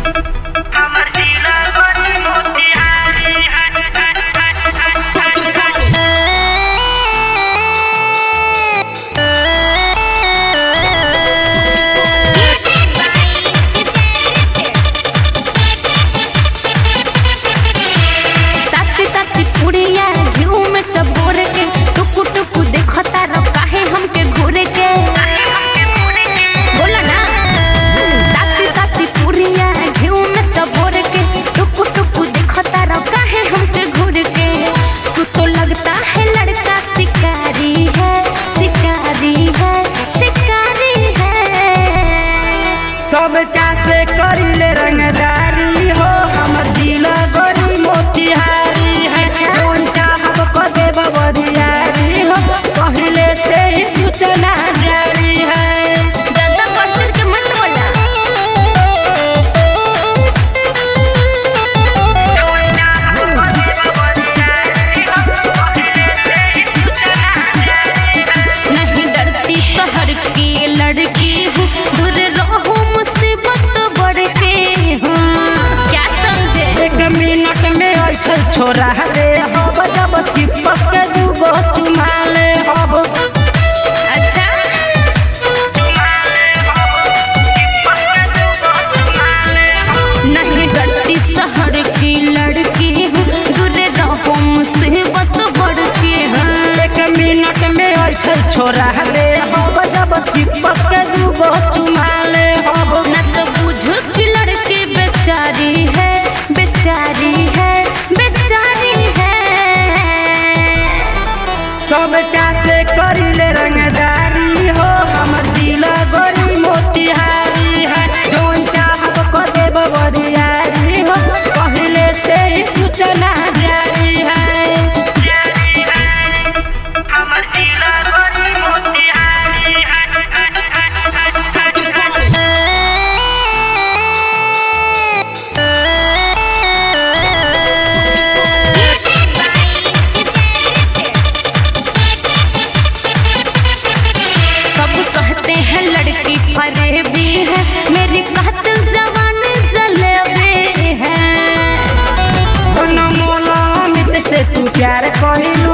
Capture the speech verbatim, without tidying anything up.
सब कैसे करिले रंगदारी हो हम दिल गोरी मोतिहारी है कौन चाहब को देव बरियारी हो पहले से ही सूचना जारी है। ज्यादा पढ़ के मत बोला। नहीं डरती शहर की लड़की हूँ, दूर रहो मुसीबत बढ़ के हूँ। क्या समझे? एक मिनट में ऐसा छोरा रे हब जब चिपक के दूगो तुम्हारे हब। अच्छा नहीं डरती शहर की लड़की हूँ, दूर रहो मुसीबत बढ़ के हूँ। एक मिनट में ऐसा छोरा रे हब जब चिपक के दूगो तुम्हारे हब। न तो बुझो कि लड़की बेचारी है, बेचारी है, बेचारी है। सब कैसे करिले रंगदारी हो हम दिल गोरी मोतिहारी है जौन चाहब को देव बरियारी हो पहले से ही सूचना जारी है। हम दिल गोरी मोतिहारी है। सब कहते हैं लड़की फरेबी है, मेरी कातिल जवान जलेबी है। मोला अमित से तू प्यार कहिलू